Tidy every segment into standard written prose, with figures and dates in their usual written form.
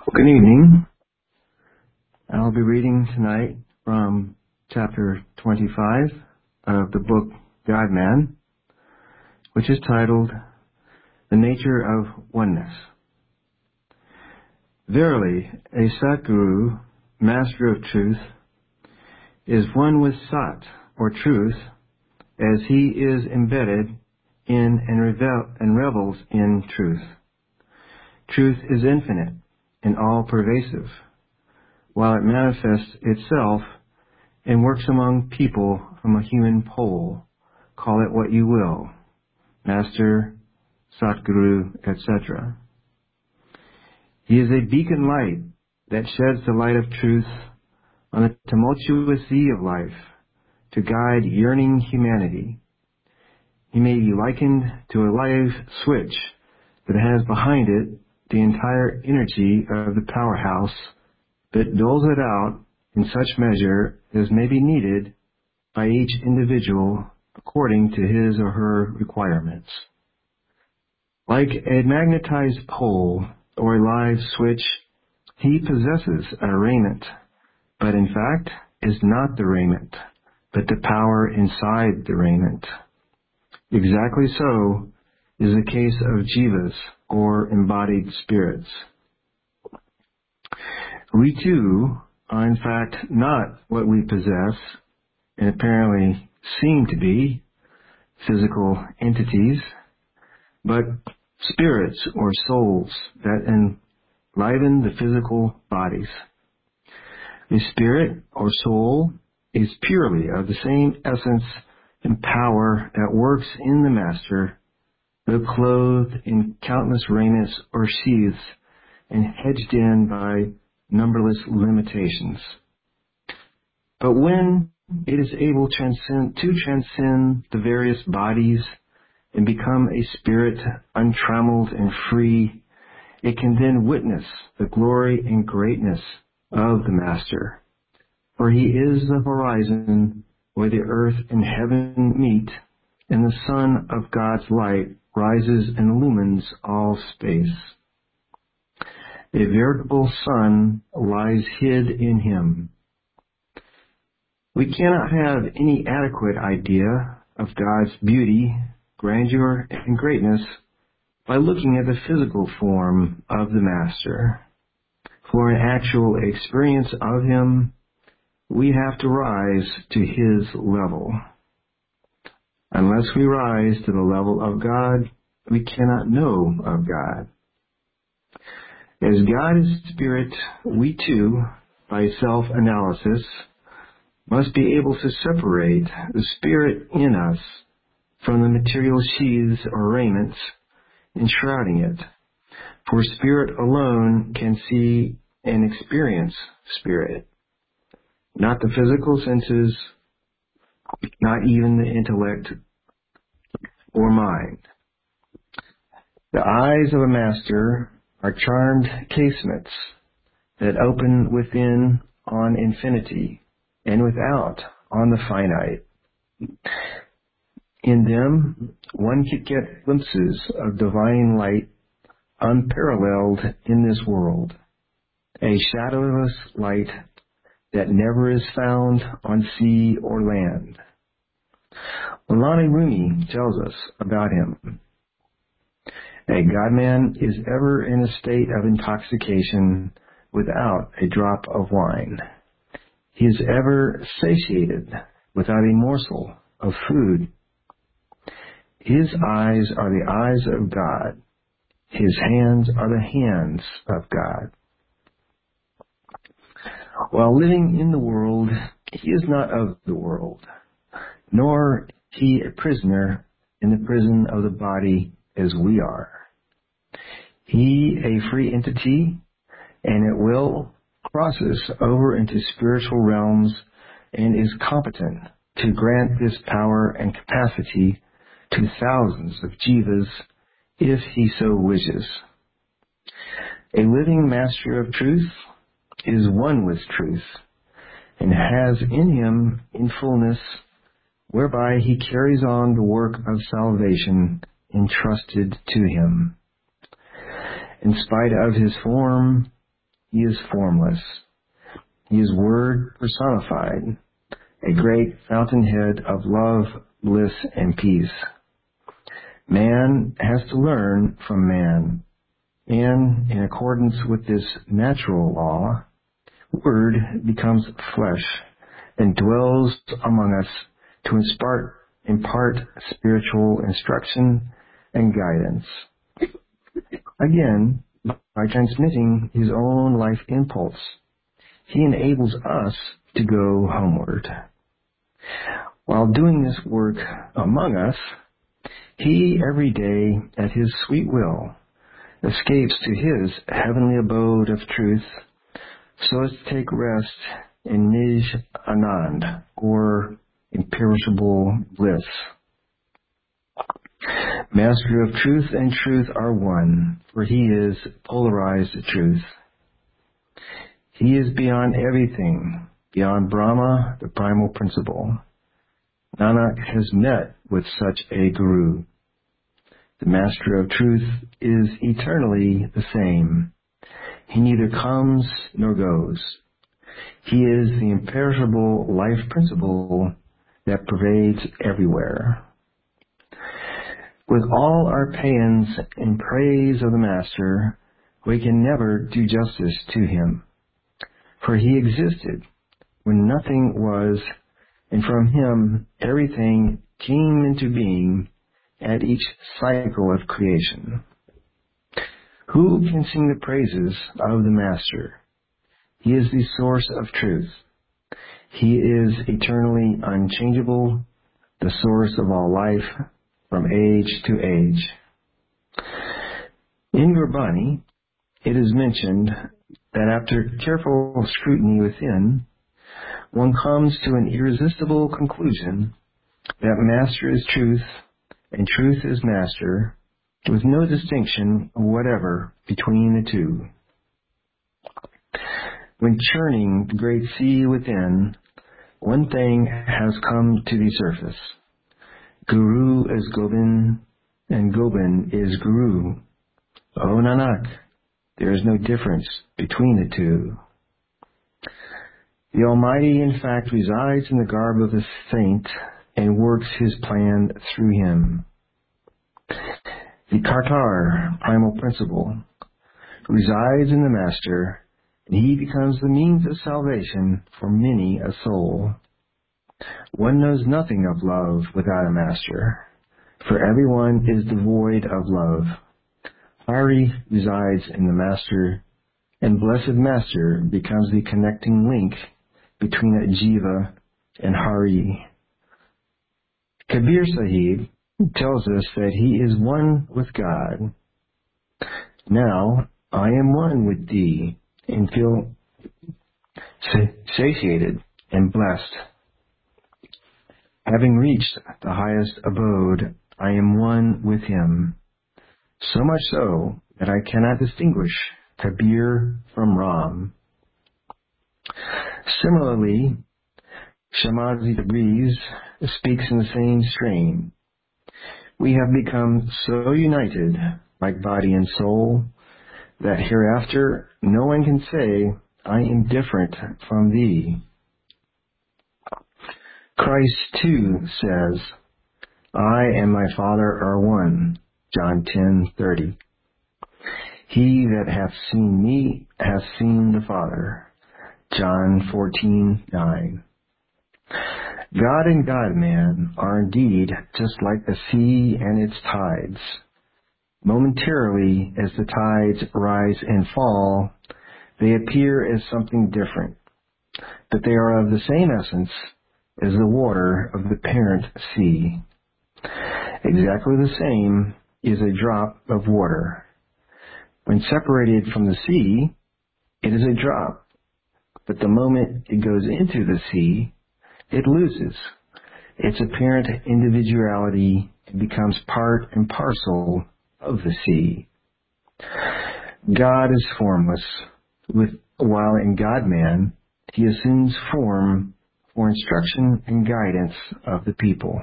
Good evening. I'll be reading tonight from chapter 25 of the book God-Man, which is titled The Nature of Oneness. Verily, a Satguru, Master of Truth, is one with Sat, or truth, as he is embedded in and revels in truth. Truth is infinite and all-pervasive, while it manifests itself and works among people from a human pole. Call it what you will, Master, Satguru, etc. He is a beacon light that sheds the light of truth on the tumultuous sea of life to guide yearning humanity. He may be likened to a live switch that has behind it the entire energy of the powerhouse, but doles it out in such measure as may be needed by each individual according to his or her requirements. Like a magnetized pole or a live switch, he possesses a raiment, but in fact is not the raiment, but the power inside the raiment. Exactly so is the case of jivas, or embodied spirits. We too are in fact not what we possess and apparently seem to be, physical entities, but spirits or souls that enliven the physical bodies. The spirit or soul is purely of the same essence and power that works in the Master, though clothed in countless raiments or sheaths and hedged in by numberless limitations. But when it is able to transcend the various bodies and become a spirit untrammeled and free, it can then witness the glory and greatness of the Master. For he is the horizon where the earth and heaven meet, and the sun of God's light rises and illumines all space. A veritable sun lies hid in him. We cannot have any adequate idea of God's beauty, grandeur, and greatness by looking at the physical form of the Master. For an actual experience of him, we have to rise to his level. Unless we rise to the level of God, we cannot know of God. As God is spirit, we too, by self-analysis, must be able to separate the spirit in us from the material sheaths or raiments enshrouding it. For spirit alone can see and experience spirit, not the physical senses, not even the intellect or mind. The eyes of a Master are charmed casements that open within on infinity and without on the finite. In them, one can get glimpses of divine light unparalleled in this world, a shadowless light that never is found on sea or land. Mulani Rumi tells us about him. A God-man is ever in a state of intoxication without a drop of wine. He is ever satiated without a morsel of food. His eyes are the eyes of God. His hands are the hands of God. While living in the world, he is not of the world, nor he a prisoner in the prison of the body as we are. He a free entity, and at will crosses over into spiritual realms and is competent to grant this power and capacity to thousands of jivas if he so wishes. A living Master of truth is one with truth and has in him in fullness whereby he carries on the work of salvation entrusted to him. In spite of his form, he is formless. He is Word personified, a great fountainhead of love, bliss, and peace. Man has to learn from man, and in accordance with this natural law, Word becomes flesh and dwells among us to impart spiritual instruction and guidance. Again, by transmitting his own life impulse, he enables us to go homeward. While doing this work among us, he every day, at his sweet will, escapes to his heavenly abode of truth, so as to take rest in Nij Anand, or imperishable bliss. Master of truth and truth are one, for he is polarized truth. He is beyond everything, beyond Brahma, the primal principle. Nanak has met with such a guru. The Master of truth is eternally the same. He neither comes nor goes. He is the imperishable life principle that pervades everywhere. With all our paeans in praise of the Master, we can never do justice to him, for he existed when nothing was, and from him everything came into being at each cycle of creation. Who can sing the praises of the Master? He is the source of truth. He is eternally unchangeable, the source of all life, from age to age. In Gurbani, it is mentioned that after careful scrutiny within, one comes to an irresistible conclusion that Master is truth and truth is Master, with no distinction whatever between the two. When churning the great sea within, one thing has come to the surface. Guru is Gobind, and Gobind is Guru. O Nanak, there is no difference between the two. The Almighty, in fact, resides in the garb of a saint and works his plan through him. The Kartar, primal principle, resides in the Master, and he becomes the means of salvation for many a soul. One knows nothing of love without a Master, for everyone is devoid of love. Hari resides in the Master, and Blessed Master becomes the connecting link between Jiva and Hari. Kabir Sahib tells us that he is one with God. Now I am one with thee, and feel satiated and blessed. Having reached the highest abode, I am one with him, so much so that I cannot distinguish Kabir from Ram. Similarly, Shamazi Tabriz speaks in the same strain. We have become so united, like body and soul, that hereafter no one can say, I am different from thee. Christ too says, I and my Father are one, John 10:30. He that hath seen me hath seen the Father, John 14:9. God and God-man are indeed just like the sea and its tides. Momentarily, as the tides rise and fall, they appear as something different, but they are of the same essence as the water of the parent sea. Exactly the same is a drop of water. When separated from the sea, it is a drop, but the moment it goes into the sea, it loses its apparent individuality and becomes part and parcel of the sea. God is formless, while in God-man, he assumes form for instruction and guidance of the people.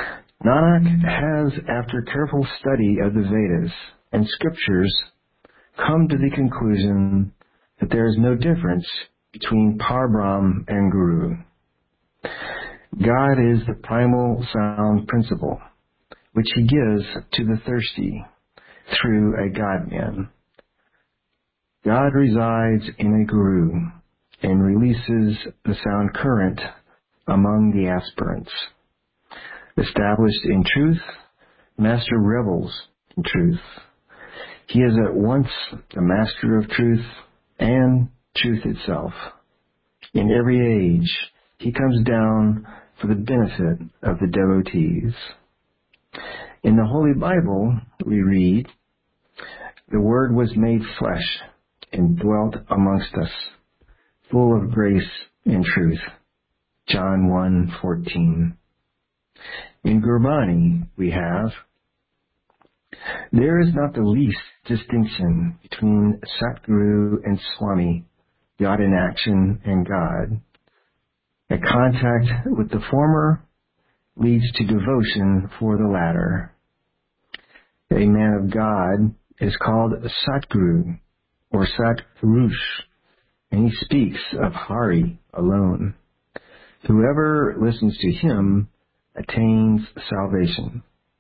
Nanak has, after careful study of the Vedas and scriptures, come to the conclusion that there is no difference between Parbrahm and Guru. God is the primal sound principle, which he gives to the thirsty through a God-man. God resides in a Guru and releases the sound current among the aspirants. Established in truth, Master revels in truth. He is at once the master of truth and truth itself. In every age, he comes down for the benefit of the devotees. In the Holy Bible, we read, "The Word was made flesh and dwelt amongst us, full of grace and truth." John 1:14. In Gurbani, we have, "There is not the least distinction between Satguru and Swami, God in action and God. A contact with the former leads to devotion for the latter. A man of God is called Satguru or Satpurush, and he speaks of Hari alone. Whoever listens to him attains salvation.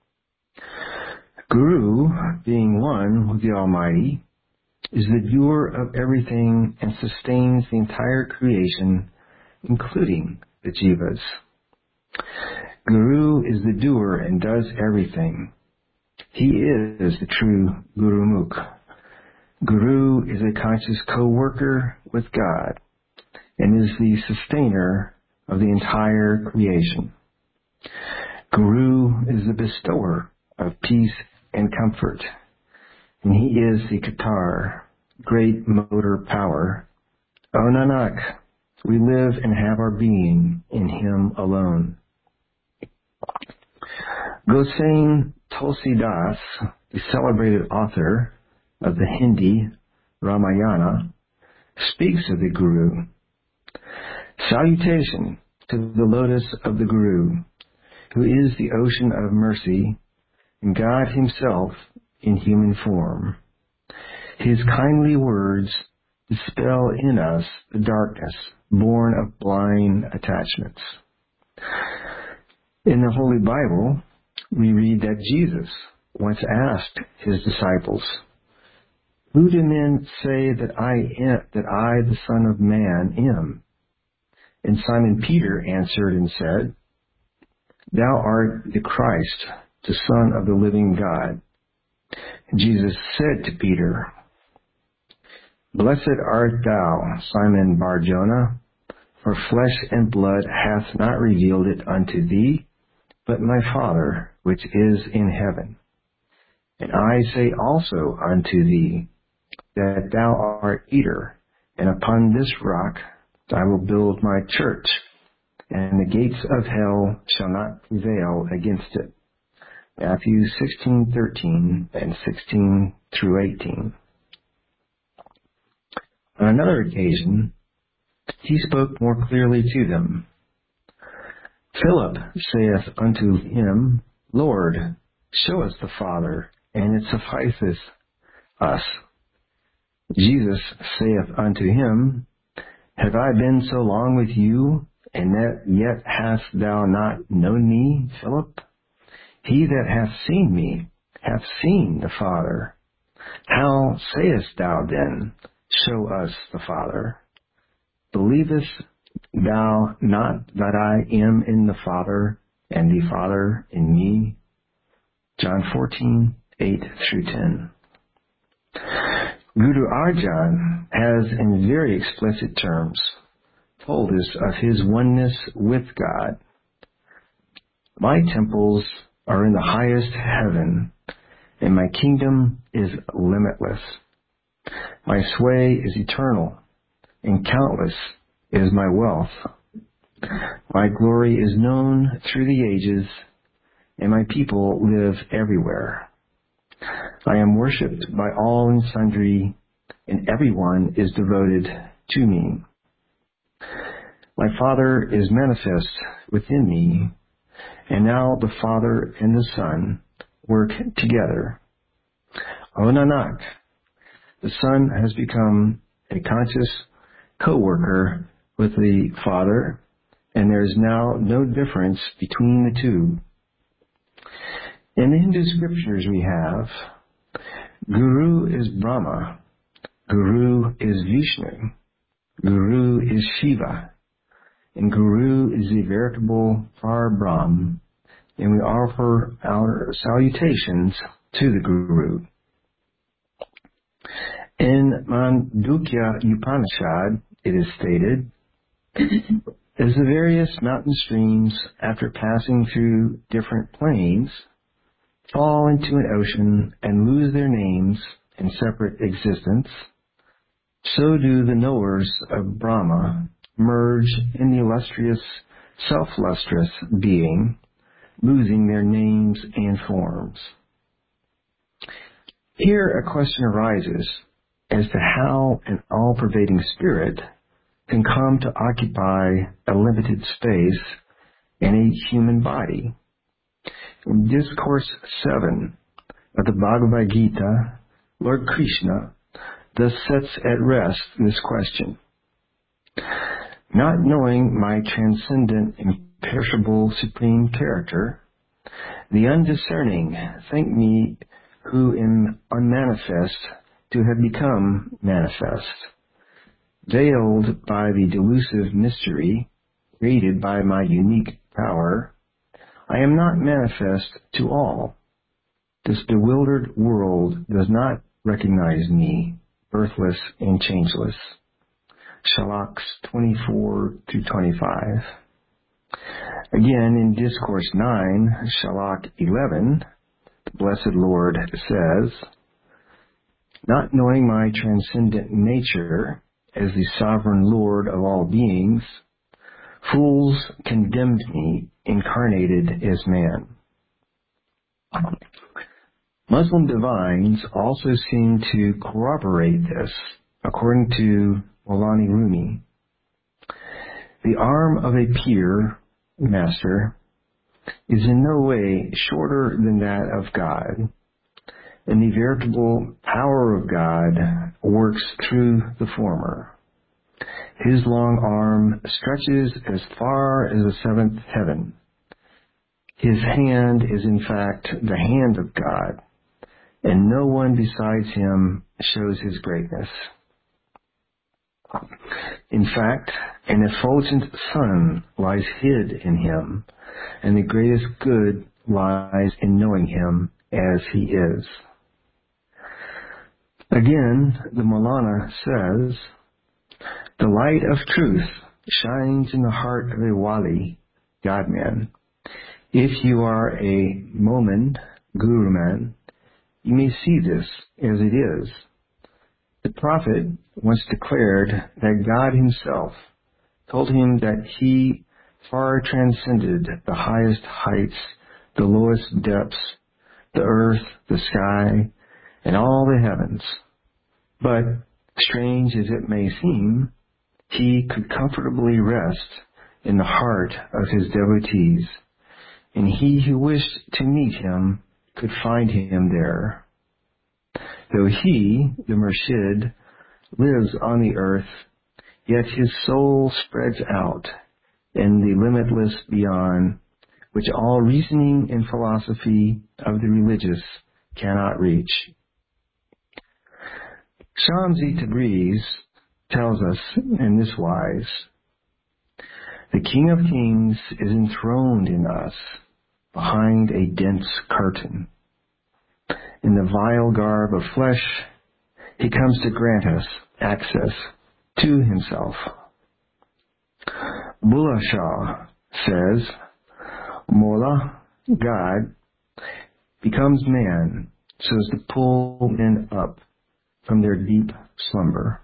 Guru, being one with the Almighty, is the doer of everything and sustains the entire creation, including the jivas. Guru is the doer and does everything. He is the true Gurumukh. Guru is a conscious co-worker with God and is the sustainer of the entire creation. Guru is the bestower of peace and comfort, and he is the Qatar, great motor power. O Nanak, we live and have our being in him alone." Gosain Tulsidas, the celebrated author of the Hindi Ramayana, speaks of the Guru. "Salutation to the lotus of the Guru, who is the ocean of mercy, and God himself in human form. His kindly words dispel in us the darkness born of blind attachments." In the Holy Bible, we read that Jesus once asked his disciples, "Who do men say that I, the Son of Man, am?" And Simon Peter answered and said, "Thou art the Christ, the Son of the living God." And Jesus said to Peter, "Blessed art thou, Simon Bar-Jonah, for flesh and blood hath not revealed it unto thee, but my Father which is in heaven. And I say also unto thee, that thou art Peter, and upon this rock I will build my church, and the gates of hell shall not prevail against it." Matthew 16:13 and 16 through 18. On another occasion, he spoke more clearly to them. "Philip saith unto him, Lord, show us the Father, and it sufficeth us. Jesus saith unto him, Have I been so long with you, and that yet hast thou not known me, Philip? He that hath seen me hath seen the Father. How sayest thou then, Show us the Father? Believest thou not that I am in the Father, and the Father in me?" John 14:8 through 10. Guru Arjan has, in very explicit terms, told us of his oneness with God. "My temples are in the highest heaven, and my kingdom is limitless. My sway is eternal, and countless is my wealth. My glory is known through the ages, and my people live everywhere. I am worshipped by all and sundry, and everyone is devoted to me. My Father is manifest within me, and now the Father and the Son work together. O Nanak, the Son has become a conscious co-worker with the Father, and there is now no difference between the two. In the Hindu scriptures we have, Guru is Brahma, Guru is Vishnu, Guru is Shiva, and Guru is the veritable Par-Brahm, and we offer our salutations to the Guru. In Mandukya Upanishad, it is stated, as the various mountain streams, after passing through different plains, fall into an ocean and lose their names and separate existence, so do the knowers of Brahma merge in the illustrious, self-lustrous being, losing their names and forms. Here a question arises as to how an all-pervading spirit can come to occupy a limited space in a human body. In Discourse 7 of the Bhagavad Gita, Lord Krishna thus sets at rest this question. Not knowing my transcendent, imperishable, supreme character, the undiscerning think me who am unmanifest to have become manifest. Veiled by the delusive mystery created by my unique power, I am not manifest to all. This bewildered world does not recognize me, birthless and changeless. Shalaks 24-25. Again, in Discourse 9, Shalak 11, the Blessed Lord says, not knowing my transcendent nature as the sovereign Lord of all beings, fools condemned me incarnated as man. Muslim divines also seem to corroborate this, according to Maulana Rumi. The arm of a pir, master, is in no way shorter than that of God, and the veritable power of God works through the former. His long arm stretches as far as the seventh heaven. His hand is in fact the hand of God, and no one besides him shows his greatness. In fact, an effulgent sun lies hid in him, and the greatest good lies in knowing him as he is. Again, the Maulana says, the light of truth shines in the heart of a wali, God-man. If you are a Momin, Guru-man, you may see this as it is. The Prophet once declared that God himself told him that he far transcended the highest heights, the lowest depths, the earth, the sky, and all the heavens. But, strange as it may seem, he could comfortably rest in the heart of his devotees, and he who wished to meet him could find him there. Though he, the Murshid, lives on the earth, yet his soul spreads out in the limitless beyond, which all reasoning and philosophy of the religious cannot reach. Shamsi Tabriz tells us in this wise, the King of Kings is enthroned in us behind a dense curtain. In the vile garb of flesh, he comes to grant us access to himself. Bulleh Shah says, Mola, God, becomes man so as to pull men up from their deep slumber.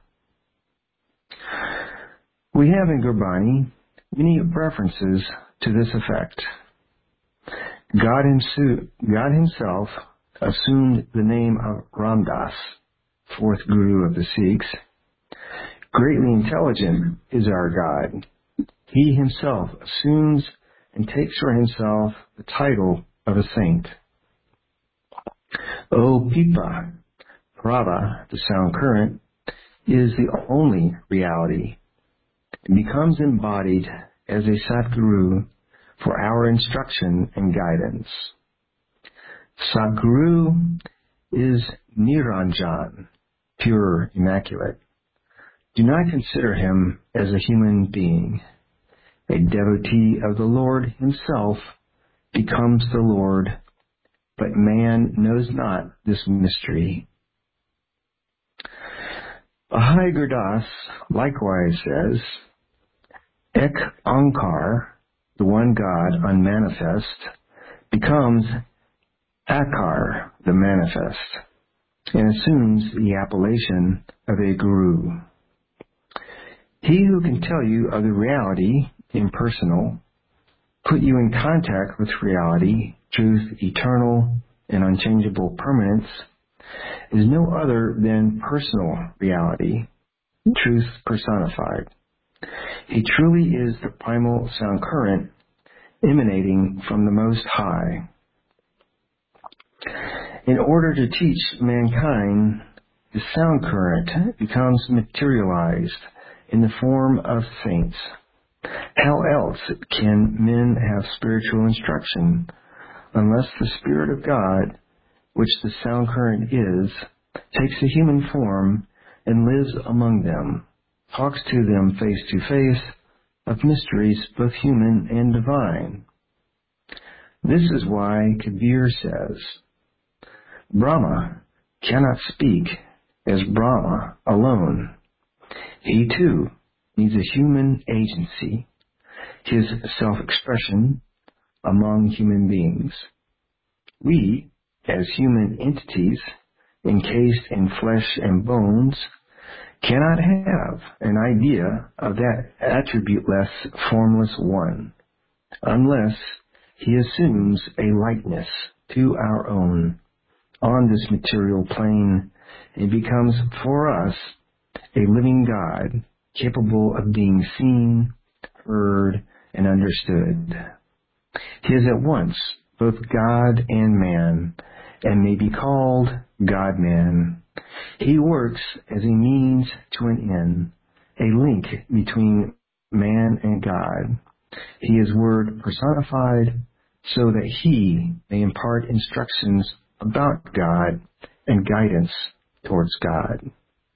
We have in Gurbani many references to this effect. God himself assumed the name of Ramdas, fourth Guru of the Sikhs. Greatly intelligent is our God. He himself assumes and takes for himself the title of a saint. O Pipa, Prava, the sound current, is the only reality. It becomes embodied as a Satguru for our instruction and guidance. Satguru is Niranjan, pure, immaculate. Do not consider him as a human being. A devotee of the Lord himself becomes the Lord, but man knows not this mystery. Bhai Gurdas likewise says, Ek Ankar, the one God unmanifest, becomes Akar, the manifest, and assumes the appellation of a guru. He who can tell you of the reality, impersonal, put you in contact with reality, truth, eternal, and unchangeable permanence, is no other than personal reality, truth personified. He truly is the primal sound current emanating from the Most High. In order to teach mankind, the sound current becomes materialized in the form of saints. How else can men have spiritual instruction unless the Spirit of God, which the sound current is, takes a human form and lives among them, talks to them face to face of mysteries both human and divine? This is why Kabir says, Brahma cannot speak as Brahma alone. He too needs a human agency, his self-expression among human beings. We, as human entities, encased in flesh and bones, cannot have an idea of that attributeless, formless one, unless he assumes a likeness to our own on this material plane and becomes for us a living God, capable of being seen, heard, and understood. He is at once both God and man, and may be called God-man. He works as a means to an end, a link between man and God. He is Word personified, so that he may impart instructions about God and guidance towards God.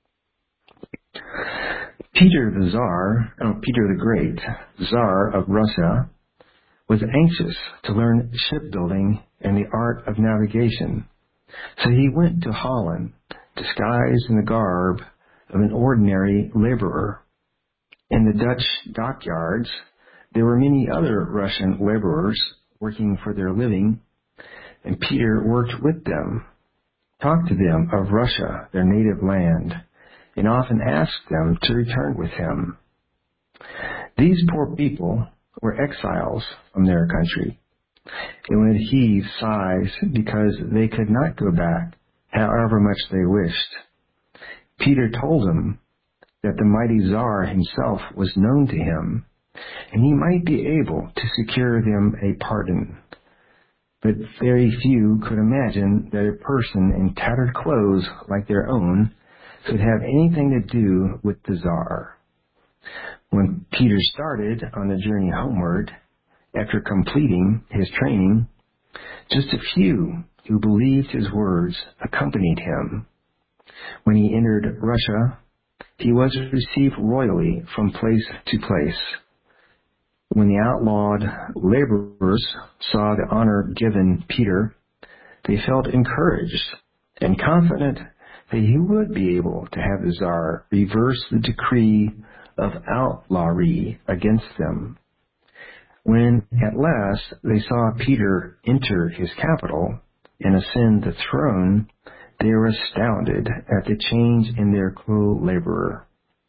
Peter the Great, Tsar of Russia, was anxious to learn shipbuilding and the art of navigation, so he went to Holland, disguised in the garb of an ordinary laborer. In the Dutch dockyards, there were many other Russian laborers working for their living, and Peter worked with them, talked to them of Russia, their native land, and often asked them to return with him. These poor people were exiles from their country, and would heave sighs because they could not go back, however much they wished. Peter told them that the mighty Tsar himself was known to him, and he might be able to secure them a pardon. But very few could imagine that a person in tattered clothes like their own could have anything to do with the Tsar. When Peter started on the journey homeward, after completing his training, just a few who believed his words accompanied him. When he entered Russia, he was received royally from place to place. When the outlawed laborers saw the honor given Peter, they felt encouraged and confident that he would be able to have the Tsar reverse the decree of outlawry against them. When at last they saw Peter enter his capital and ascend the throne, they were astounded at the change in their co-laborer.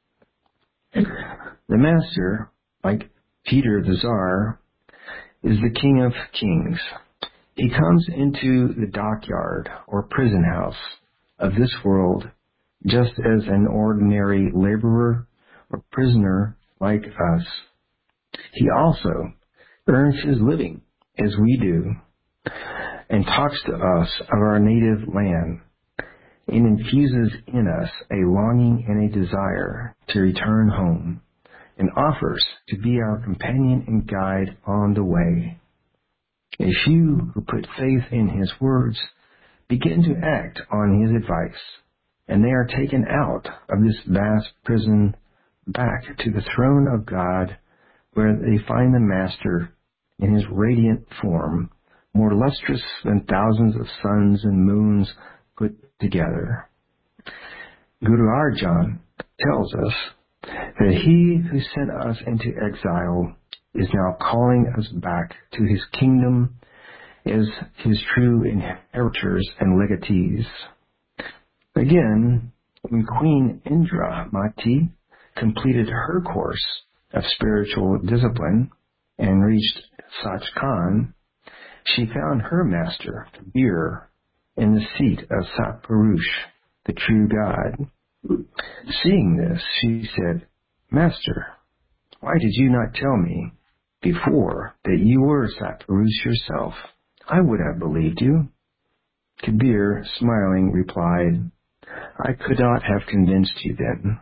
The master, like Peter the Tsar, is the King of Kings. He comes into the dockyard or prison house of this world just as an ordinary laborer or prisoner like us. He also earns his living as we do and talks to us of our native land. and infuses in us a longing and a desire to return home, and offers to be our companion and guide on the way. A few who put faith in his words begin to act on his advice, and they are taken out of this vast prison back to the throne of God, where they find the Master in his radiant form, more lustrous than thousands of suns and moons put together. Guru Arjan tells us that he who sent us into exile is now calling us back to his kingdom as his true inheritors and legatees. Again, when Queen Indramati completed her course of spiritual discipline and reached Sachkhand, she found her master, Kabir, in the seat of Satpurush, the true God. Seeing this, she said, "Master, why did you not tell me before that you were Satpurush yourself? I would have believed you." Kabir, smiling, replied, "I could not have convinced you then."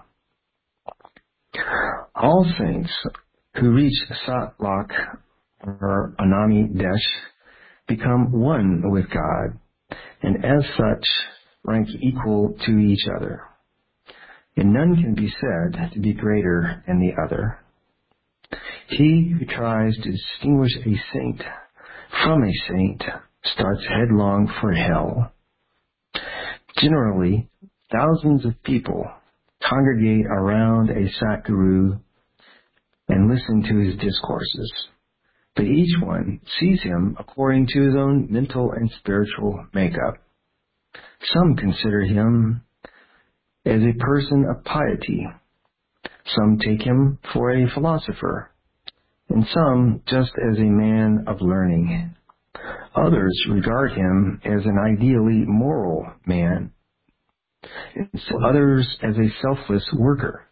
All saints who reach Satlok or Anami Desh become one with God, and as such rank equal to each other, and none can be said to be greater than the other. He who tries to distinguish a saint from a saint starts headlong for hell. Generally, thousands of people congregate around a Satguru and listen to his discourses, but each one sees him according to his own mental and spiritual makeup. Some consider him as a person of piety, some take him for a philosopher, and some just as a man of learning. Others regard him as an ideally moral man, and still others as a selfless worker.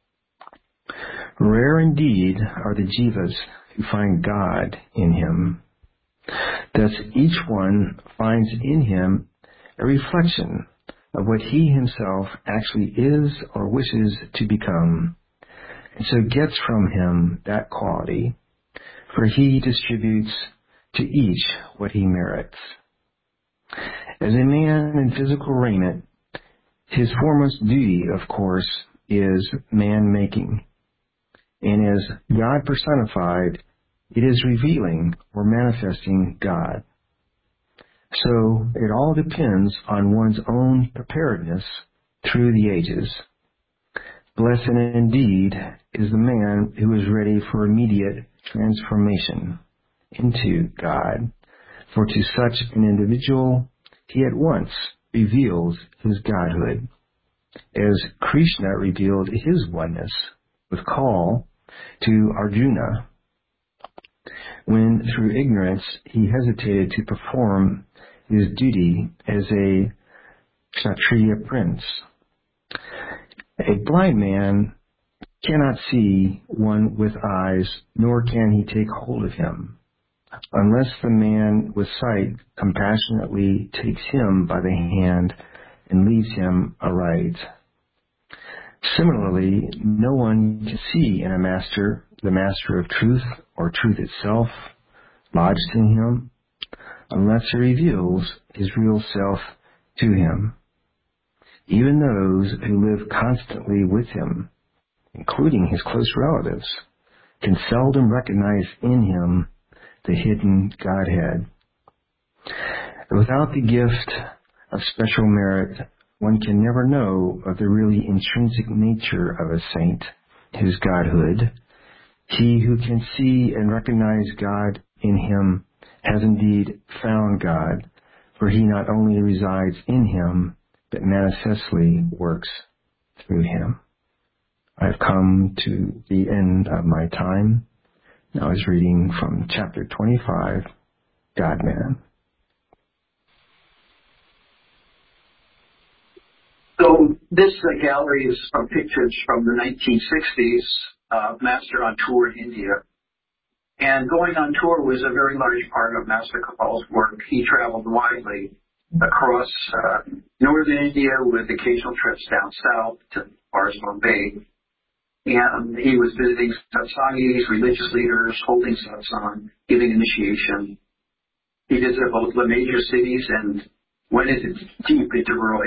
Rare indeed are the jivas who find God in him. Thus each one finds in him a reflection of what he himself actually is or wishes to become, and so gets from him that quality, for he distributes to each what he merits. As a man in physical raiment, his foremost duty, of course, is man-making, and as God personified, it is revealing or manifesting God. So it all depends on one's own preparedness through the ages. Blessed indeed is the man who is ready for immediate transformation into God, for to such an individual he at once reveals his godhood, as Krishna revealed his oneness with call to Arjuna, when through ignorance he hesitated to perform his duty as a Kshatriya prince. A blind man cannot see one with eyes, nor can he take hold of him, unless the man with sight compassionately takes him by the hand and leads him aright. Similarly, no one can see in a master the master of truth or truth itself lodged in him, unless he reveals his real self to him. Even those who live constantly with him, including his close relatives, can seldom recognize in him the hidden Godhead. Without the gift of special merit, one can never know of the really intrinsic nature of a saint, his godhood. He who can see and recognize God in him has indeed found God, for he not only resides in him, but manifestly works through him. I have come to the end of my time. Now I was reading from chapter 25, God-Man. So this gallery is from pictures from the 1960s, Master on tour in India. And going on tour was a very large part of Master Kapal's work. He traveled widely. across northern India with occasional trips down south to as far as Bombay. And he was visiting satsangis, religious leaders, holding satsang, giving initiation. He visited both the major cities and went deep into rural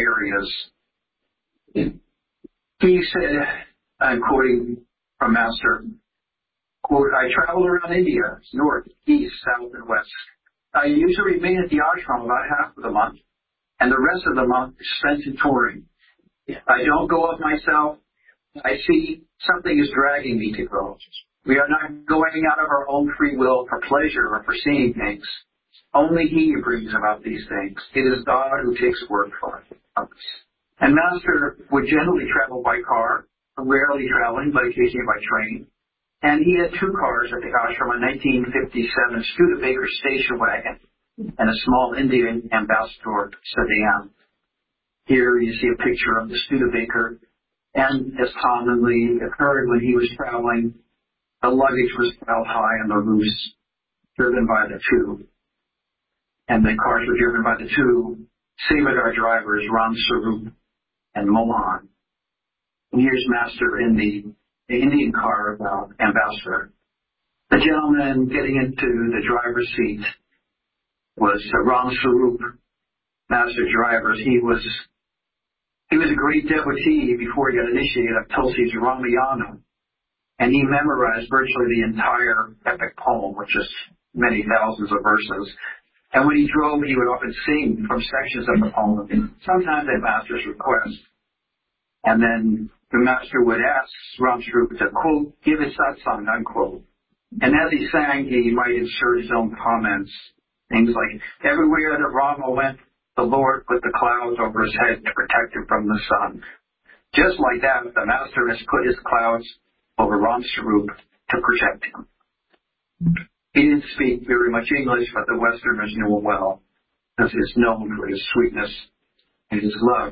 areas. He said, I'm quoting from Master, quote, I traveled around India, north, east, south, and west. I usually remain at the ashram about half of the month, and the rest of the month is spent in touring. I don't go up myself. I see something is dragging me to go. We are not going out of our own free will for pleasure or for seeing things. Only He brings about these things. It is God who takes work for us. And Master would generally travel by car, rarely traveling, but occasionally by train. And he had two cars at the ashram, a 1957 Studebaker station wagon and a small Indian ambassador sedan. Here you see a picture of the Studebaker. And as commonly occurred when he was traveling, the luggage was piled high on the roofs, driven by the two. And the cars were driven by the two Sevadar drivers, Ram Sarup and Mohan. And here's Master in the Indian car of ambassador. The gentleman getting into the driver's seat was Ram Sarup, Master driver. He was a great devotee before he got initiated of Tulsi's Ramayana, and he memorized virtually the entire epic poem, which is many thousands of verses. And when he drove, he would often sing from sections of the poem, sometimes at Master's request. And then the Master would ask Ram Sarup to, quote, give his satsang, unquote. And as he sang, he might insert his own comments, things like, everywhere that Rama went, the Lord put the clouds over his head to protect him from the sun. Just like that, the Master has put his clouds over Ram Sarup to protect him. He didn't speak very much English, but the Westerners knew him well, because he is known for his sweetness and his love.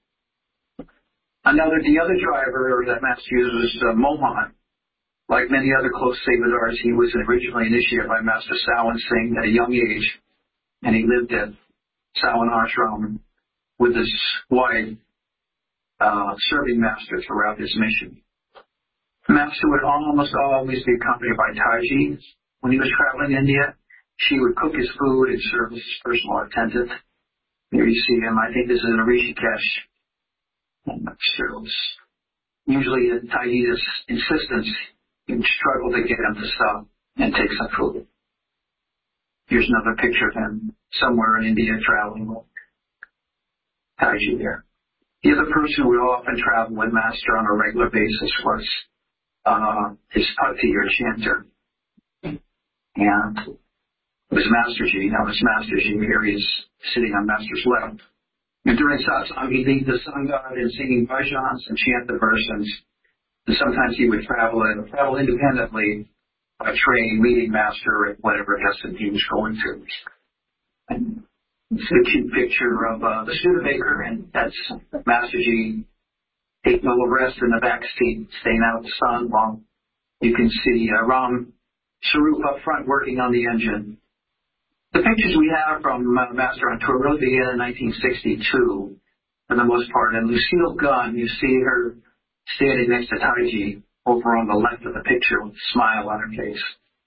The other driver that Master used was Mohan. Like many other close Sevadars, he was originally initiated by Master Sawan Singh at a young age, and he lived at Sawan Ashram with his wife, serving Master throughout his mission. Master would almost always be accompanied by Taiji. When he was traveling in India, she would cook his food and serve as his personal attendant. Here you see him. I think this is in Rishikesh. And Master was usually at Taiji's insistence, he would struggle to get him to stop and take some food. Here's another picture of him somewhere in India traveling with Taiji there. The other person who would often travel with Master on a regular basis was his pati or chanter. And it was Masterji. Now this Masterji here is sitting on Master's left. And during satsang, he'd lead the Sangha in singing bhajans and chant the verses. And sometimes he would travel independently by train, meeting Master at whatever destination he was going to. And it's a cute picture of the Studebaker, and that's Masterji taking a little rest in the back seat, staying out in the sun while you can see Ram Sarup up front working on the engine. The pictures we have from Master on tour really began in 1962, for the most part. And Lucille Gunn, you see her standing next to Taiji over on the left of the picture with a smile on her face.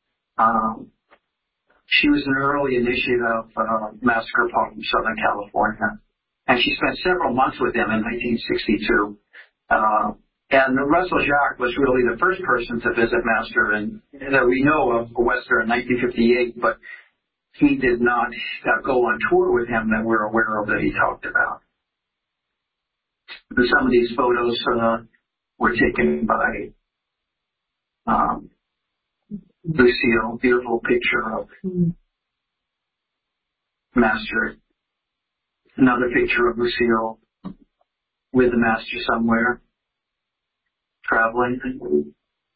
She was an early initiate of Master Kirpal from Southern California. And she spent several months with him in 1962. And Russell Jacques was really the first person to visit Master, and that we know of Western in 1958, but he did not go on tour with him that we're aware of that he talked about. Some of these photos were taken by Lucille. Beautiful picture of Master. Another picture of Lucille with the Master somewhere, traveling.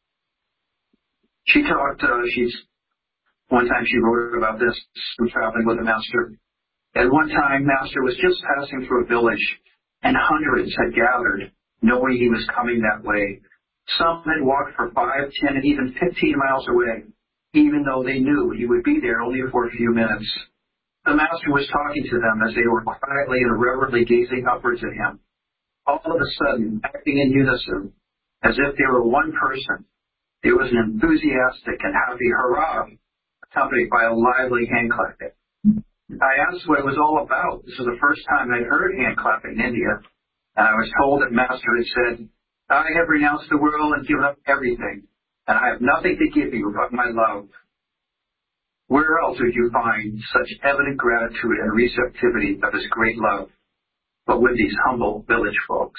She talked, one time she wrote about this, traveling with the Master. At one time, Master was just passing through a village, and hundreds had gathered, knowing he was coming that way. Some had walked for 5, 10, and even 15 miles away, even though they knew he would be there only for a few minutes. The Master was talking to them as they were quietly and reverently gazing upwards at him. All of a sudden, acting in unison, as if they were one person, there was an enthusiastic and happy hurrah, accompanied by a lively hand clapping. I asked what it was all about. This was the first time I'd heard hand clapping in India, and I was told that Master had said, I have renounced the world and given up everything, and I have nothing to give you but my love. Where else would you find such evident gratitude and receptivity of his great love, but with these humble village folks?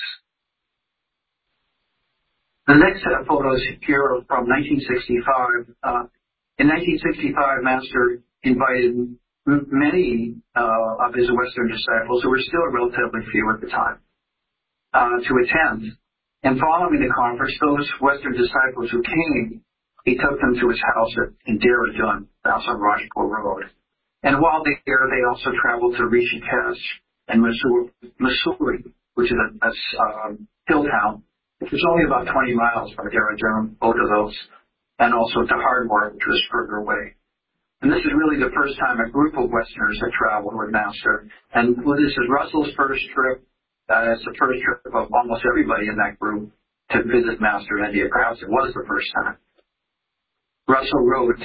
The next set of photos here are from 1965. In 1965, Master invited many of his Western disciples, who were still relatively few at the time, to attend. And following the conference, those Western disciples who came, he took them to his house in Dehradun, the house on Rajpur Road. And while they were there, they also traveled to Rishikesh and Mussoorie, which is a hill town, which was only about 20 miles from Dehradun, both of those, and also to Hardwar, which was further away. And this is really the first time a group of Westerners had traveled with Master. And this is Russell's first trip. It's the first trip of almost everybody in that group to visit Master in India. Perhaps it was the first time. Russell wrote,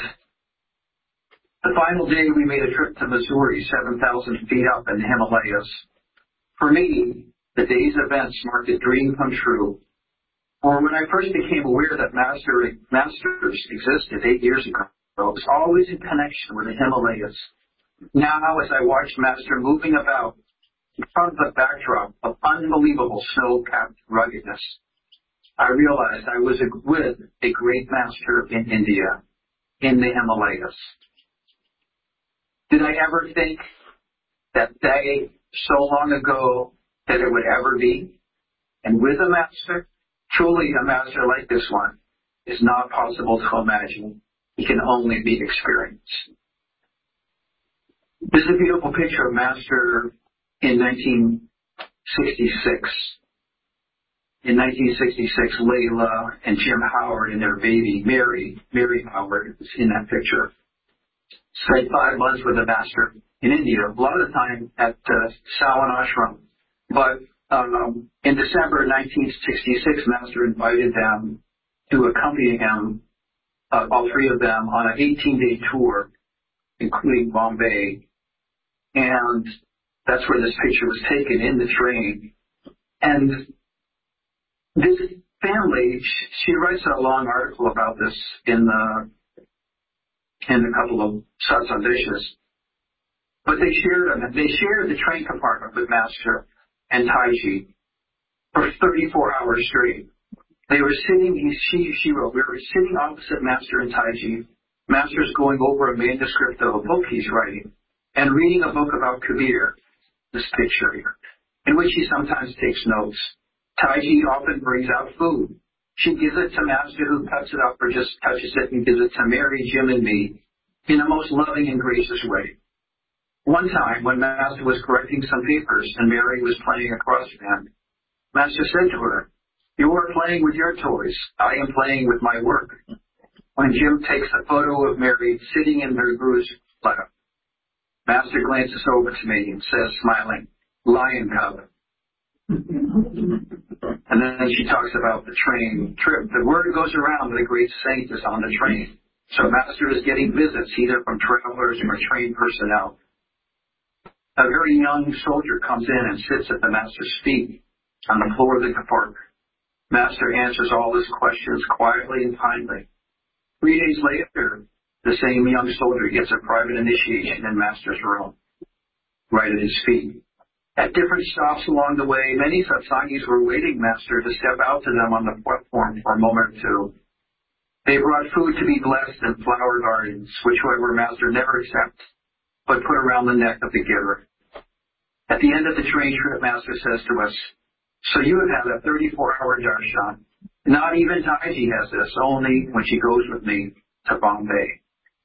the final day we made a trip to Mussoorie, 7,000 feet up in the Himalayas. For me, the day's events marked a dream come true. For when I first became aware that Masters existed 8 years ago, it was always in connection with the Himalayas. Now, as I watched Master moving about in front of the backdrop of unbelievable snow-capped ruggedness, I realized I was with a great Master in India, in the Himalayas. Did I ever think that day so long ago that it would ever be? And with a Master, truly a Master like this one, is not possible to imagine. It can only be experienced. This is a beautiful picture of Master in 1966. In 1966, Layla and Jim Howard and their baby, Mary Howard, is in that picture. Spent 5 months with the Master in India, a lot of the time at Sawan Ashram. But in December 1966, Master invited them to accompany him, all three of them, on an 18-day tour, including Bombay. And that's where this picture was taken, in the train. And this family, she writes a long article about this in a couple of Satsandeshas. But they shared the train compartment with Master and Taiji for 34 hours straight. They were sitting, she wrote, we were sitting opposite Master and Taiji. Master's going over a manuscript of a book he's writing and reading a book about Kabir, this picture here, in which he sometimes takes notes. Taiji often brings out food. She gives it to Master, who cuts it up or just touches it and gives it to Mary, Jim, and me in the most loving and gracious way. One time, when Master was correcting some papers and Mary was playing across from him, Master said to her, you are playing with your toys. I am playing with my work. When Jim takes a photo of Mary sitting in her guru's lap, Master glances over to me and says, smiling, lion cub. And then she talks about the train trip. The word goes around that a great saint is on the train. So Master is getting visits either from travelers or train personnel. A very young soldier comes in and sits at the Master's feet on the floor of the compartment. Master answers all his questions quietly and kindly. 3 days later, the same young soldier gets a private initiation in Master's room, right at his feet. At different stops along the way, many satsangis were waiting Master to step out to them on the platform for a moment or two. They brought food to be blessed in flower gardens, which, however, Master never accepts, but put around the neck of the giver. At the end of the train trip, Master says to us, so you have had a 34-hour darshan. Not even Taiji has this, only when she goes with me to Bombay.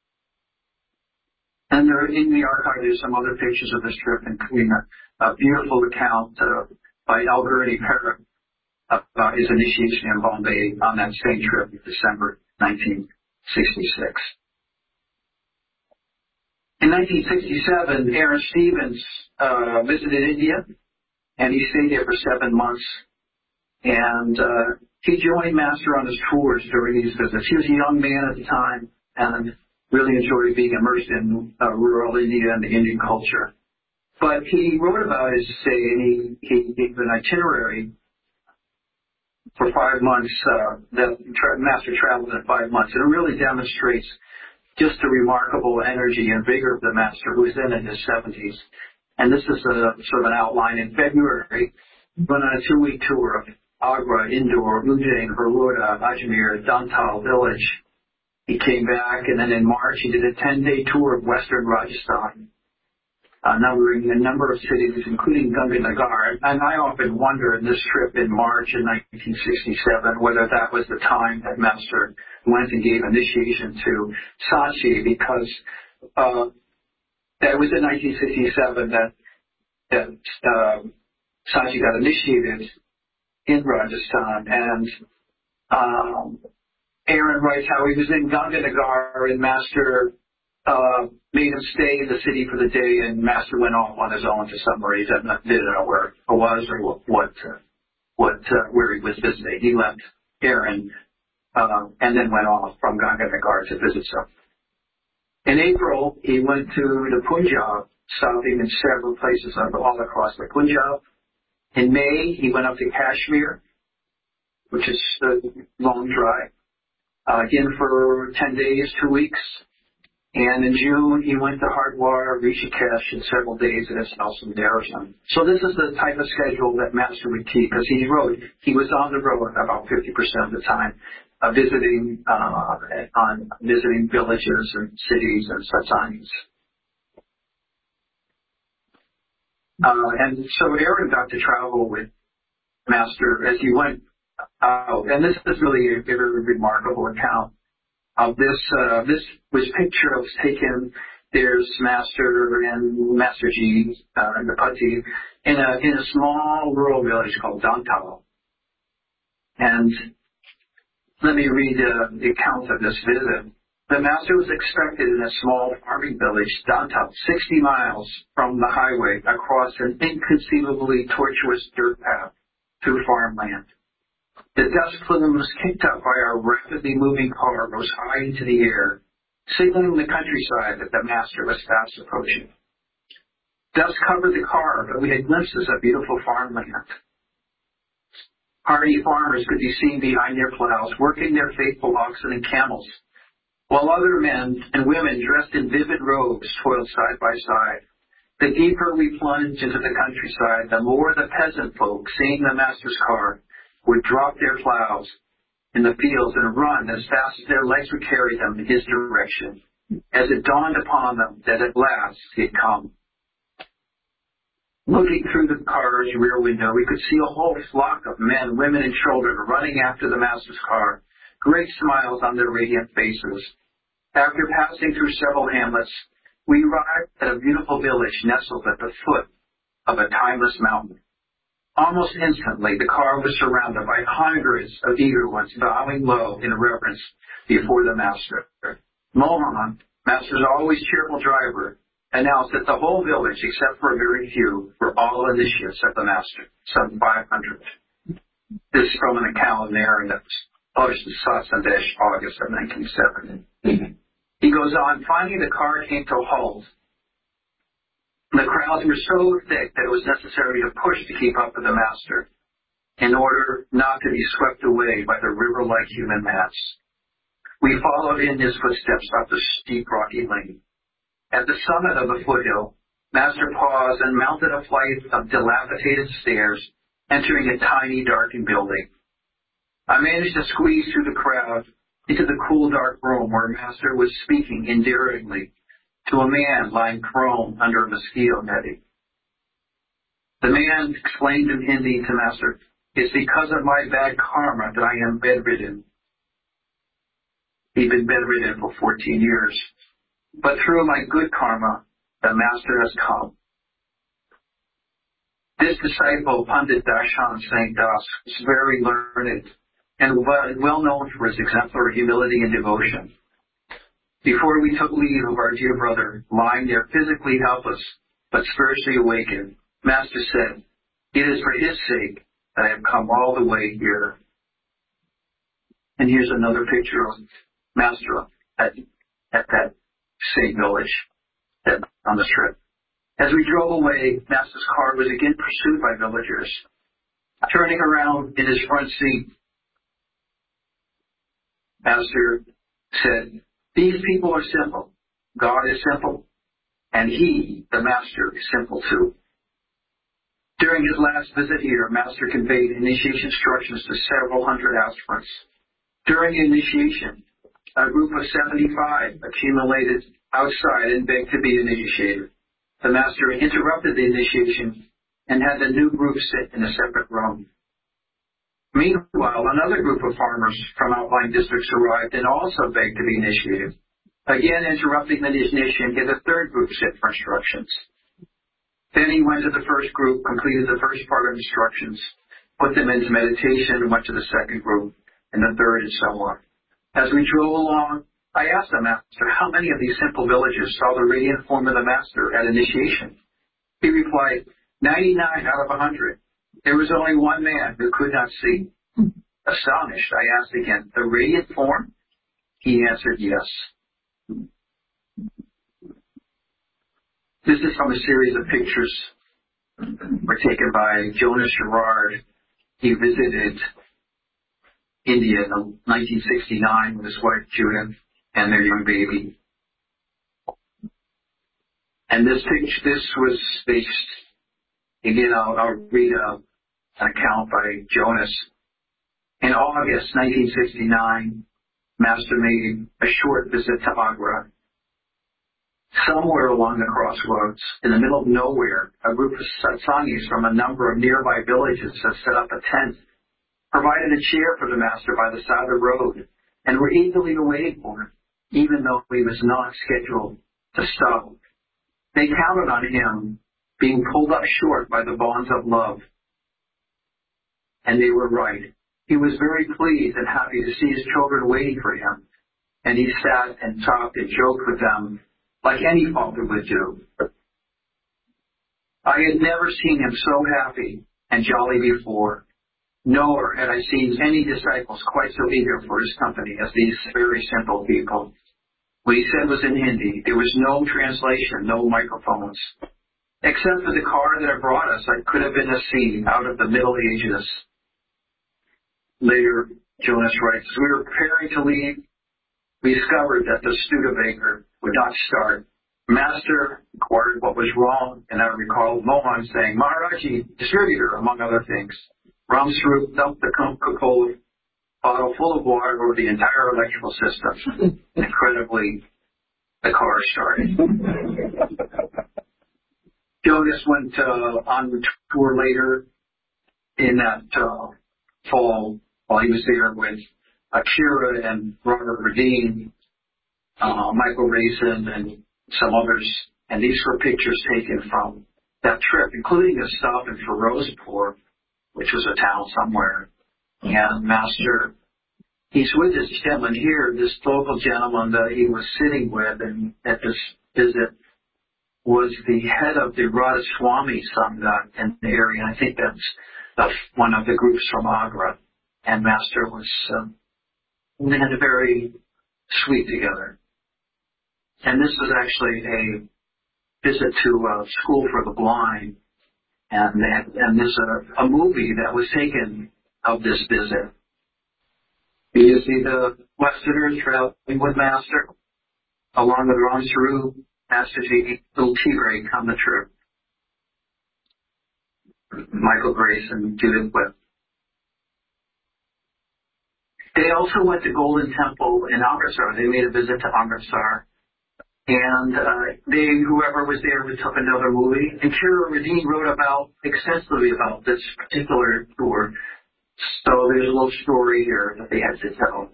And there, in the archive, there's some other pictures of this trip, including a beautiful account by Alberti Parrott about his initiation in Bombay on that same trip in December 1966. In 1967, Aaron Stevens visited India, and he stayed there for 7 months. And he joined Master on his tours during these visits. He was a young man at the time and really enjoyed being immersed in rural India and the Indian culture. But he wrote about his stay, and he gave an itinerary for 5 months. That Master traveled in 5 months. And it really demonstrates just the remarkable energy and vigor of the Master, who was then in his 70s. And this is a sort of an outline. In February, he went on a 2-week tour of Agra, Indore, Ujjain, Baroda, Ajmer, Dantal village. He came back, and then in March he did a 10-day tour of western Rajasthan, numbering a number of cities, including Ganganagar. And I often wonder in this trip in March in 1967 whether that was the time that Master went and gave initiation to Saatchi, because that was in 1967 that Saatchi got initiated in Rajasthan. And Aaron writes how he was in Ganganagar, and Master made him stay in the city for the day, and Master went off on his own to somewhere he didn't know where it was or where he was visiting. He left Aaron and then went off from Ganganagar to visit some. In April, he went to the Punjab, stopping in several places all across the Punjab. In May, he went up to Kashmir, which is a long drive, again for 10 days, 2 weeks. And in June, he went to Hardwar, Rishikesh, in several days at his house in Dehradun. So this is the type of schedule that Master would keep, because he wrote he was on the road about 50% of the time, visiting villages and cities and satsangs. And so Aaron got to travel with Master as he went out. And this is really a very remarkable account of this. This was pictures taken. There's Master and Master Ji and the Pati in a small rural village called Dantal. And let me read the account of this visit. The Master was expected in a small farming village, Dantal, 60 miles from the highway, across an inconceivably tortuous dirt path through farmland. The dust plumes kicked up by our rapidly moving car rose high into the air, signaling the countryside that the Master was fast approaching. Dust covered the car, but we had glimpses of beautiful farmland. Hardy farmers could be seen behind their plows, working their faithful oxen and camels, while other men and women dressed in vivid robes toiled side by side. The deeper we plunged into the countryside, the more the peasant folk, seeing the Master's car, would drop their plows in the fields and run as fast as their legs would carry them in his direction, as it dawned upon them that at last he had come. Looking through the car's rear window, we could see a whole flock of men, women, and children running after the Master's car, great smiles on their radiant faces. After passing through several hamlets, we arrived at a beautiful village nestled at the foot of a timeless mountain. Almost instantly, the car was surrounded by hundreds of eager ones bowing low in reverence before the Master. Mohan, Master's always cheerful driver, announced that the whole village, except for a very few, were all initiates of the Master, some 500. This is from an account in Aaron that was published in Satsandesh, August of 1970. He goes on, finally the car came to a halt. The crowds were so thick that it was necessary to push to keep up with the Master in order not to be swept away by the river-like human mass. We followed in his footsteps up the steep rocky lane. At the summit of the foothill, Master paused and mounted a flight of dilapidated stairs, entering a tiny, darkened building. I managed to squeeze through the crowd into the cool, dark room where Master was speaking endearingly to a man lying prone under a mosquito netting. The man explained in Hindi to Master, "It's because of my bad karma that I am bedridden." He'd been bedridden for 14 years. But through my good karma, the Master has come. This disciple, Pandit Darshan Singh Das, was very learned and well known for his exemplary humility and devotion. Before we took leave of our dear brother, lying there physically helpless, but spiritually awakened, Master said, "It is for his sake that I have come all the way here." And here's another picture of Master at that same village on the trip. As we drove away, Master's car was again pursued by villagers. Turning around in his front seat, Master said, "These people are simple. God is simple, and he, the Master, is simple too." During his last visit here, Master conveyed initiation instructions to several hundred aspirants. During the initiation, a group of 75 accumulated outside and begged to be initiated. The Master interrupted the initiation and had the new group sit in a separate room. Meanwhile, another group of farmers from outlying districts arrived and also begged to be initiated. Again, interrupting the initiation, he had a third group sit for instructions. Then he went to the first group, completed the first part of instructions, put them into meditation, and went to the second group, and the third, and so on. As we drove along, I asked the Master how many of these simple villagers saw the radiant form of the Master at initiation. He replied, 99 out of 100. There was only one man who could not see. Astonished, I asked again, "The radiant form?" He answered, "Yes." This is from a series of pictures were taken by Jonas Gerard. He visited India in 1969 with his wife Judith and their young baby. And this was based, again, I'll read an account by Jonas. In August 1969, Master made a short visit to Agra. Somewhere along the crossroads, in the middle of nowhere, a group of satsangis from a number of nearby villages had set up a tent, provided a chair for the Master by the side of the road, and were eagerly waiting for him, even though he was not scheduled to stop. They counted on him being pulled up short by the bonds of love. And they were right. He was very pleased and happy to see his children waiting for him, and he sat and talked and joked with them like any father would do. I had never seen him so happy and jolly before, nor had I seen any disciples quite so eager for his company as these very simple people. What he said was in Hindi. There was no translation, no microphones. Except for the car that had brought us, I could have been a scene out of the Middle Ages. Later, Jonas writes, as we were preparing to leave, we discovered that the Studebaker would not start. Master inquired what was wrong, and I recalled Mohan saying, "Maharaji, distributor," among other things. Ramswarup dumped the Coca-Cola bottle full of water over the entire electrical system. Incredibly, the car started. Jonas went on tour later in that fall while he was there with Akira and Robert Radin, Michael Raisin, and some others. And these were pictures taken from that trip, including a stop in Firozpur, which was a town somewhere. And Master, he's with this gentleman here, this local gentleman that he was sitting with, and at this visit was the head of the Radhaswami Sangha in the area. I think that's one of the groups from Agra. And Master was, they had a very sweet together. And this was actually a visit to a school for the blind. And there's a movie that was taken of this visit. You see the Westerners traveling with Master, along with Ram Saru, Masterji, little tea break on the trip. Michael Grace and Judith Whip. They also went to Golden Temple in Amritsar. They made a visit to Amritsar. And whoever was there, took another movie. And Kira Radin wrote extensively about this particular tour. So there's a little story here that they had to tell.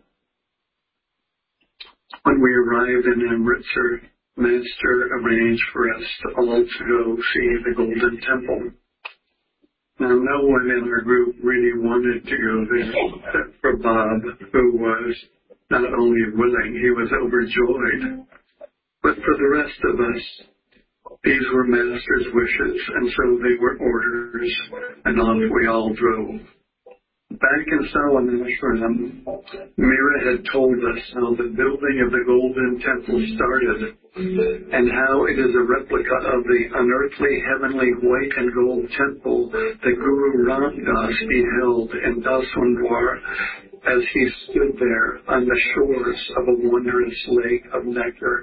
When we arrived in Amritsar, Master arranged for us to all to go see the Golden Temple. Now, no one in our group really wanted to go there, except for Bob, who was not only willing, he was overjoyed. But for the rest of us, these were Master's wishes, and so they were orders, and off we all drove. Back in Salamash, Mira had told us how the building of the Golden Temple started, and how it is a replica of the unearthly, heavenly white and gold temple that Guru Ram Das beheld in Daswandwar as he stood there on the shores of a wondrous lake of nectar.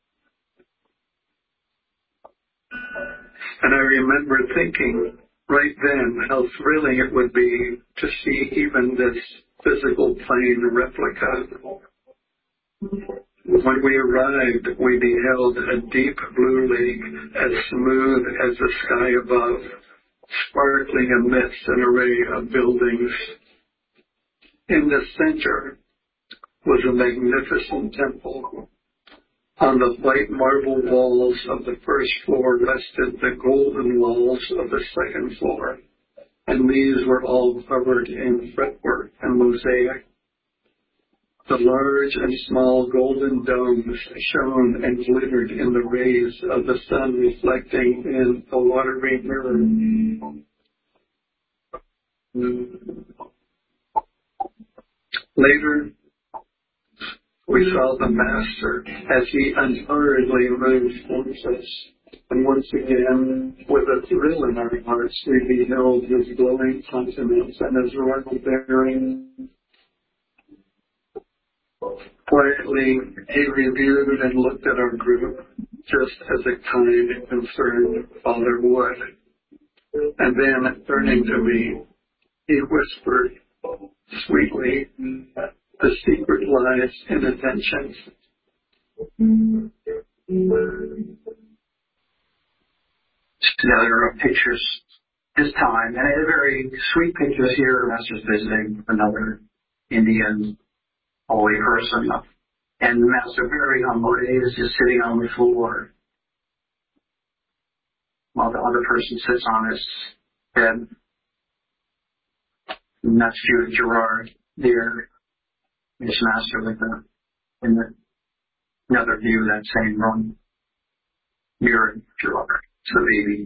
And I remember thinking right then how thrilling it would be to see even this physical plane replica. When we arrived, we beheld a deep blue lake as smooth as the sky above, sparkling amidst an array of buildings. In the center was a magnificent temple. On the white marble walls of the first floor rested the golden walls of the second floor, and these were all covered in fretwork and mosaic. The large and small golden domes shone and glittered in the rays of the sun reflecting in a watery mirror. Later, we saw the Master as he unhurriedly moved towards us. And once again, with a thrill in our hearts, we beheld his glowing countenance and his royal bearing. Quietly, he reviewed and looked at our group, just as a kind and concerned father would. And then, turning to me, he whispered sweetly, "The secret lies in attention." Another pictures this time, and I had very sweet pictures here. Master's visiting another Indian holy person, and the Master very humble. He is just sitting on the floor while the other person sits on his bed. And that's Judith Gerard there. His Master with in the another view, that same room. Mira Gerard. It's the baby.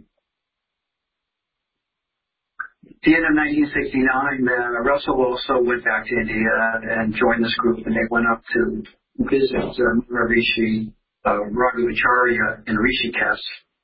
At the end of 1969, Russell also went back to India and joined this group, and they went up to visit Rishi Raghavacharya in Rishikesh.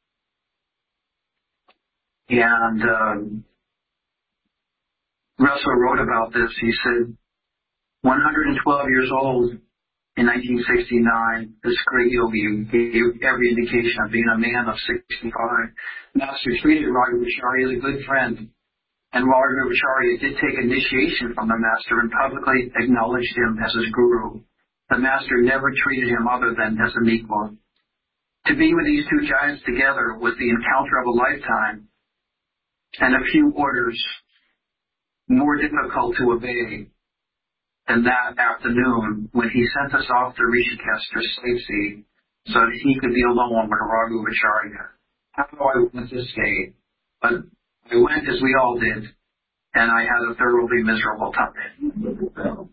And Russell wrote about this. He said, 112 years old in 1969, this great yogi gave every indication of being a man of 65. Master treated Raghavacharya as a good friend, and Raghavacharya did take initiation from the Master and publicly acknowledged him as his guru. The Master never treated him other than as an equal. To be with these two giants together was the encounter of a lifetime, and a few orders more difficult to obey than that afternoon when he sent us off to Rishikesh to sightsee so that he could be alone with Raghavacharya. How I went to stay, but I went as we all did, and I had a thoroughly miserable time.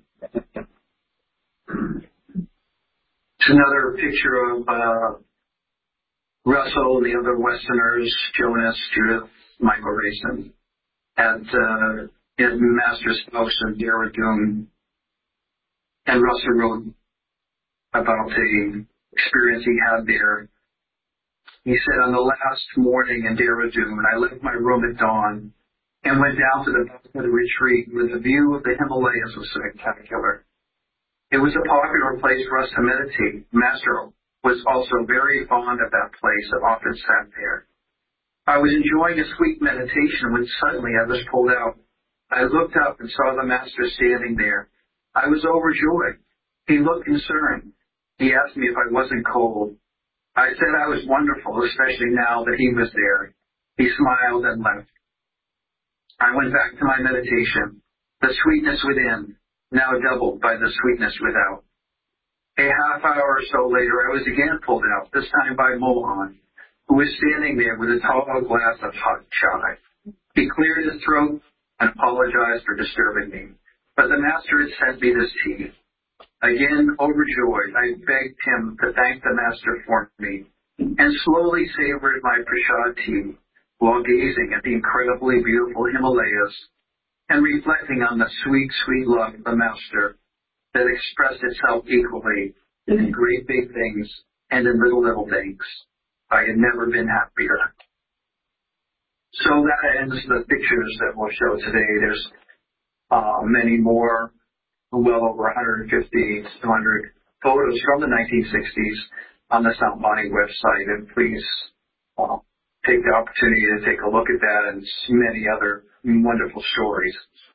It's another picture of Russell and the other Westerners, Jonas, Judith, Michael Rayson, at Master's house in Dehradun. And Russell wrote about the experience he had there. He said, on the last morning in Dehradun, I left my room at dawn and went down to the back of the retreat where the view of the Himalayas was spectacular. It was a popular place for us to meditate. Master was also very fond of that place and often sat there. I was enjoying a sweet meditation when suddenly I was pulled out. I looked up and saw the Master standing there. I was overjoyed. He looked concerned. He asked me if I wasn't cold. I said I was wonderful, especially now that he was there. He smiled and left. I went back to my meditation. The sweetness within, now doubled by the sweetness without. A half hour or so later, I was again pulled out, this time by Mohan, who was standing there with a tall glass of hot chai. He cleared his throat and apologized for disturbing me. But the Master had sent me this tea. Again, overjoyed, I begged him to thank the Master for me, and slowly savored my prasad tea while gazing at the incredibly beautiful Himalayas and reflecting on the sweet, sweet love of the Master that expressed itself equally in great big things and in little, little things. I had never been happier. So that ends the pictures that we'll show today. There's many more, well over 150, 200 photos from the 1960s on the Sant Bani website, and please take the opportunity to take a look at that and many other wonderful stories.